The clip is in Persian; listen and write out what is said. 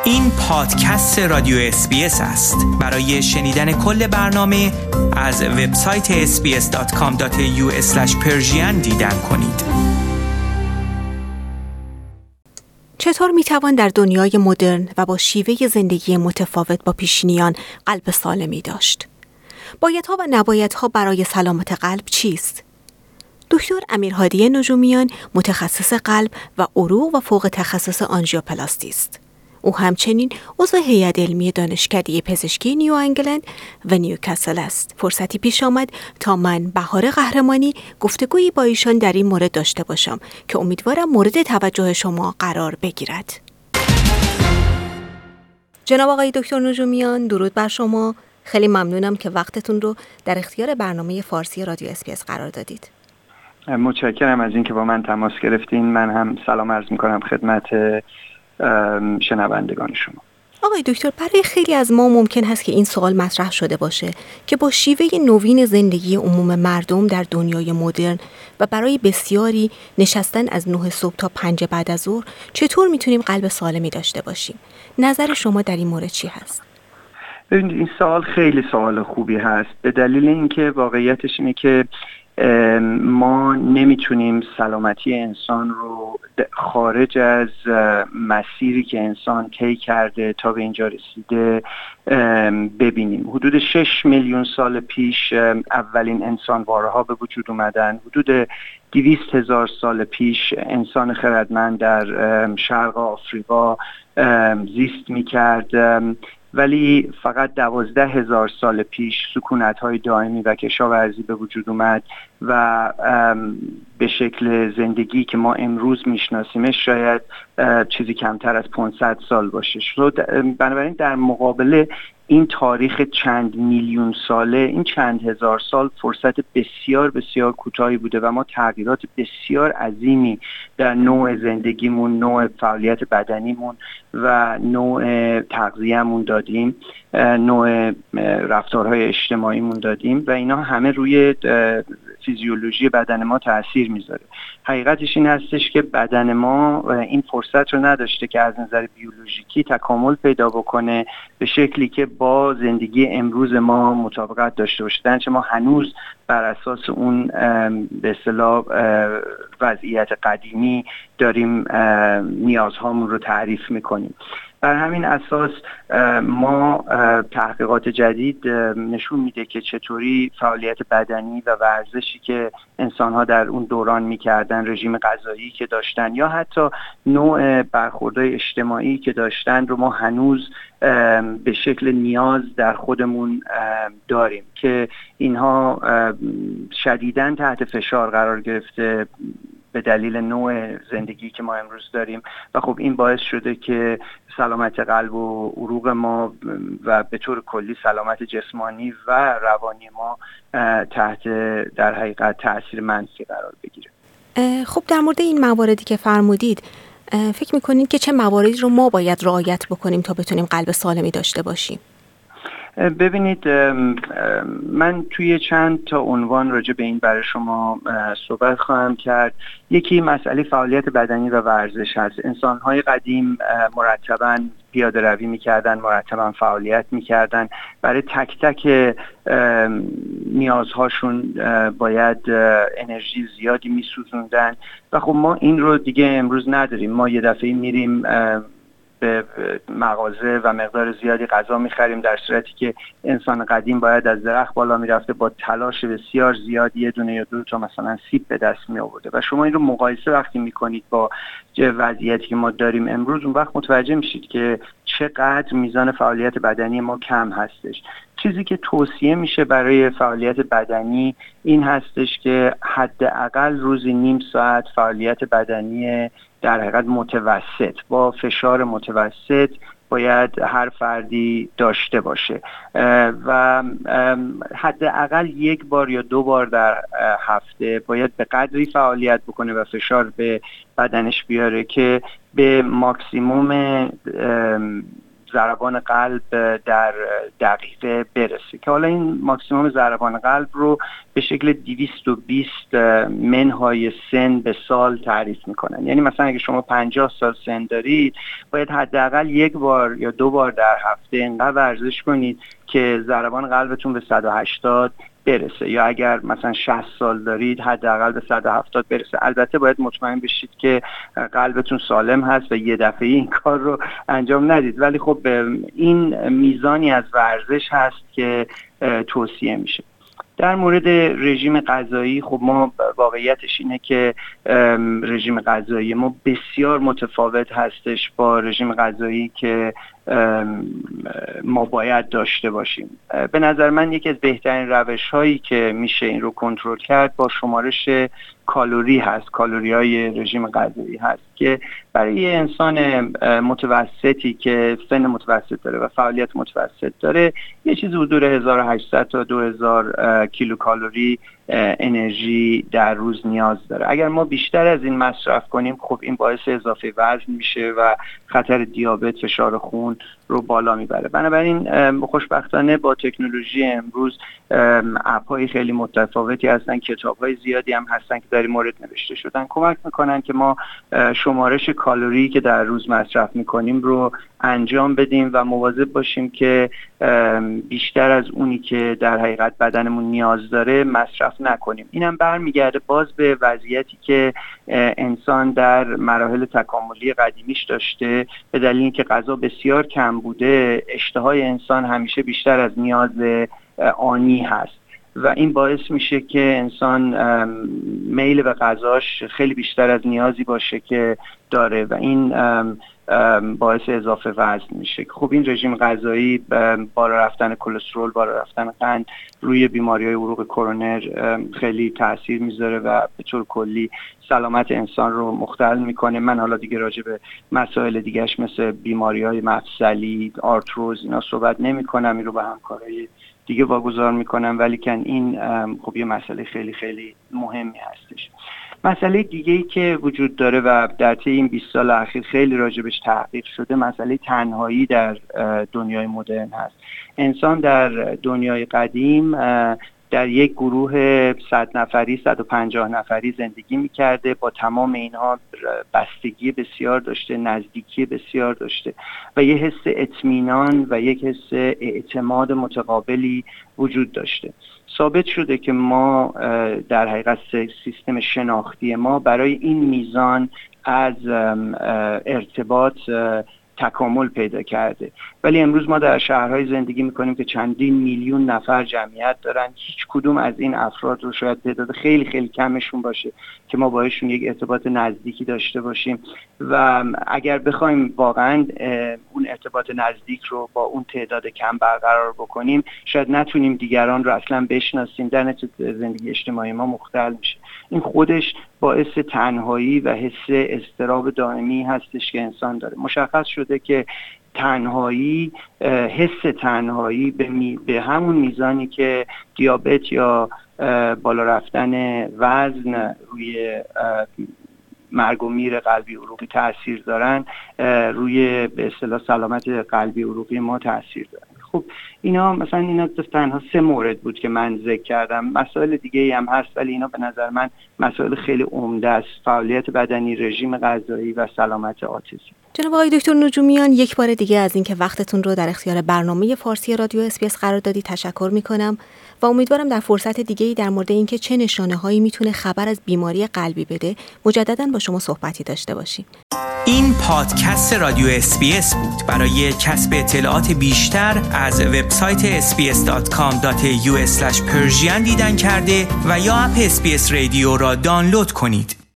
این پادکست رادیو SBS است. برای شنیدن کل برنامه از وبسایت sbs.com.au/persian دیدن کنید. چطور میتوان در دنیای مدرن و با شیوه زندگی متفاوت با پیشینیان قلب سالمی داشت؟ بایدها و نبایدها برای سلامت قلب چیست؟ دکتر امیرهادی نجومیان متخصص قلب و عروق و فوق تخصص آنژیوپلاستی است. او همچنین عضو هیئت علمی دانشکده پزشکی نیو انگلند و نیوکاسل است. فرصتی پیش آمد تا من بهار قهرمانی گفتگویی با ایشان در این مورد داشته باشم که امیدوارم مورد توجه شما قرار بگیرد. جناب آقای دکتر نجومیان، درود بر شما. خیلی ممنونم که وقتتون رو در اختیار برنامه فارسی رادیو SBS قرار دادید. متشکرم از اینکه با من تماس گرفتین. من هم سلام عرض می‌کنم خدمت شنوندگان شما. آقای دکتر، برای خیلی از ما ممکن هست که این سوال مطرح شده باشه که با شیوه نوین زندگی عموم مردم در دنیای مدرن و برای بسیاری نشستن از 9 صبح تا 5 بعد از ظهر چطور میتونیم قلب سالمی داشته باشیم؟ نظر شما در این مورد چی هست؟ ببینید، این سوال خیلی سوال خوبی هست، به دلیل اینکه واقعیتش اینه که ما نمیتونیم سلامتی انسان رو خارج از مسیری که انسان طی کرده تا به اینجا رسیده ببینیم. حدود 6 میلیون سال پیش اولین انسانواره‌ها به وجود اومدن. حدود 200,000 سال پیش انسان خردمند در شرق آفریقا زیست میکرد، ولی فقط 12,000 سال پیش سکونت‌های دائمی و کشاورزی به وجود اومد و به شکل زندگی که ما امروز میشناسیمش شاید چیزی کمتر از 500 سال باشه. بنابراین در مقابل این تاریخ چند میلیون ساله، این چند هزار سال فرصت بسیار بسیار کوتاهی بوده و ما تغییرات بسیار عظیمی در نوع زندگیمون، نوع فعالیت بدنیمون و نوع تغذیه‌مون دادیم، نوع رفتارهای اجتماعیمون دادیم و اینا همه روی فیزیولوژی بدن ما تأثیر میذاره. حقیقتش این هستش که بدن ما این فرصت رو نداشته که از نظر بیولوژیکی تکامل پیدا بکنه به شکلی که با زندگی امروز ما مطابقت داشته باشه. درنچه ما هنوز بر اساس اون به اصطلاح وضعیت قدیمی داریم نیازهامون رو تعریف میکنیم. بر همین اساس ما تحقیقات جدید نشون میده که چطوری فعالیت بدنی و ورزشی که انسان‌ها در اون دوران میکردن، رژیم غذایی که داشتن یا حتی نوع برخوردهای اجتماعی که داشتن رو ما هنوز به شکل نیاز در خودمون داریم که اینها شدیداً تحت فشار قرار گرفته به دلیل نوع زندگی که ما امروز داریم و خب این باعث شده که سلامت قلب و عروق ما و به طور کلی سلامت جسمانی و روانی ما تحت در حقیقت تأثیر منفی قرار بگیره. خب در مورد این مواردی که فرمودید فکر میکنید که چه مواردی رو ما باید رعایت بکنیم تا بتونیم قلب سالمی داشته باشیم؟ ببینید، من توی چند تا عنوان راجع به این برای شما صحبت خواهم کرد. یکی مسئله فعالیت بدنی و ورزش هست. انسان‌های قدیم مرتباً پیاده روی می‌کردن، مرتباً فعالیت می‌کردن، برای تک تک نیازهاشون باید انرژی زیادی می‌سوزوندن و خب ما این رو دیگه امروز نداریم. ما یه دفعه میریم به مغازه و مقدار زیادی غذا می‌خریم، در صورتی که انسان قدیم باید از درخت بالا می‌رفته، با تلاش بسیار زیادی یه دونه یا دو تا مثلا سیب به دست می‌آورده و شما این رو مقایسه وقتی می‌کنید با وضعیتی که ما داریم امروز، اون وقت متوجه میشید که چقدر میزان فعالیت بدنی ما کم هستش. چیزی که توصیه میشه برای فعالیت بدنی این هستش که حداقل روزی نیم ساعت فعالیت بدنی در حقیقت متوسط با فشار متوسط باید هر فردی داشته باشه و حداقل یک بار یا دو بار در هفته باید به قدری فعالیت بکنه و فشار به بدنش بیاره که به ماکسیموم ضربان قلب در دقیقه برسه، که حالا این ماکسیموم ضربان قلب رو به شکل 220 منهای سن به سال تعریف میکنن. یعنی مثلا اگه شما 50 سال سن دارید باید حداقل 1 بار یا 2 بار در هفته اینقدر ورزش کنید که ضربان قلبتون به 180 برسه، یا اگر مثلا 60 سال دارید حداقل به 170 برسه. البته باید مطمئن بشید که قلبتون سالم هست و یه دفعه این کار رو انجام ندید، ولی خب این میزانی از ورزش هست که توصیه میشه. در مورد رژیم غذایی، خب ما واقعیتش اینه که رژیم غذایی ما بسیار متفاوت هستش با رژیم غذایی که ما باید داشته باشیم. به نظر من یکی از بهترین روش هایی که میشه این رو کنترل کرد با شمارش کالری هست، کالری های رژیم غذایی هست، که برای یه انسان متوسطی که سن متوسط داره و فعالیت متوسط داره یه چیزی حدود 1800 تا 2000 کیلوکالری انرژی در روز نیاز داره. اگر ما بیشتر از این مصرف کنیم خب این باعث اضافه وزن میشه و خطر دیابت، فشار خون رو بالا میبره. بنابراین خوشبختانه با تکنولوژی امروز اپ‌های خیلی متفاوتی هستن، کتاب‌های زیادی هم هستن که در این مورد نوشته شدن، کمک میکنن که ما شمارش کالری که در روز مصرف میکنیم رو انجام بدیم و مواظب باشیم که بیشتر از اونی که در حقیقت بدنمون نیاز داره مصرف نکنیم. اینم برمیگرده باز به وضعیتی که انسان در مراحل تکاملی قدیمیش داشته. به دلیل اینکه غذا بسیار کم بوده، اشتهای انسان همیشه بیشتر از نیاز آنی هست و این باعث میشه که انسان میل به غذاش خیلی بیشتر از نیازی باشه که داره و این باعث اضافه وزن میشه. خب این رژیم غذایی بالا رفتن کلسترول، بالا رفتن قند روی بیماری‌های عروق کرونر خیلی تاثیر میذاره و به طور کلی سلامت انسان رو مختل میکنه. من حالا دیگه راجع به مسائل دیگه‌اش مثل بیماری‌های مفصلی، آرتروز اینا صحبت نمی‌کنم، این رو به همکارای دیگه واگذار میکنم، ولی کن این خب یه مسئله خیلی خیلی مهمی هستش. مسئله دیگه‌ای که وجود داره و در طی این 20 سال اخیر خیلی راجبش تحقیق شده، مسئله تنهایی در دنیای مدرن هست. انسان در دنیای قدیم در یک گروه 100 نفری 150 نفری زندگی میکرده، با تمام اینها بستگی بسیار داشته، نزدیکی بسیار داشته و یه حس اطمینان و یک حس اعتماد متقابلی وجود داشته. ثابت شده که ما در حقیقت سیستم شناختی ما برای این میزان از ارتباط تکامل پیدا کرده، ولی امروز ما در شهرهای زندگی میکنیم که چندین میلیون نفر جمعیت دارن. هیچ کدوم از این افراد رو شاید تعداد خیلی خیلی کمشون باشه که ما باهاشون یک ارتباط نزدیکی داشته باشیم و اگر بخوایم واقعا اون ارتباط نزدیک رو با اون تعداد کم برقرار بکنیم شاید نتونیم دیگران رو اصلا بشناسیم، در نتیجه زندگی اجتماعی ما مختل میشه. این خودش باعث تنهایی و حس اضطراب دائمی هستش که انسان داره. مشخص شده که تنهایی، حس تنهایی به همون میزانی که دیابت یا بالا رفتن وزن روی مرگ و میر قلبی عروقی تأثیر دارن، روی به اصطلاح سلامت قلبی عروقی ما تأثیر دارن. خب اینا تنها 3 مورد بود که من ذکر کردم. مسائل دیگه ای هم هست ولی اینا به نظر من مسائل خیلی عمده است: فعالیت بدنی، رژیم غذایی و سلامت عاطفی. جناب آقای دکتر نجومیان، یک بار دیگه از اینکه وقتتون رو در اختیار برنامه فارسی رادیو اس‌بی‌اس قرار دادی تشکر میکنم و امیدوارم در فرصت دیگه‌ای در مورد اینکه چه نشانه‌هایی میتونه خبر از بیماری قلبی بده مجدداً با شما صحبتی داشته باشیم. این پادکست رادیو اس‌بی‌اس بود. برای کسب اطلاعات بیشتر از وبسایت sbs.com.au/persian دیدن کرده و یا اپ اس‌بی‌اس رادیو را دانلود کنید.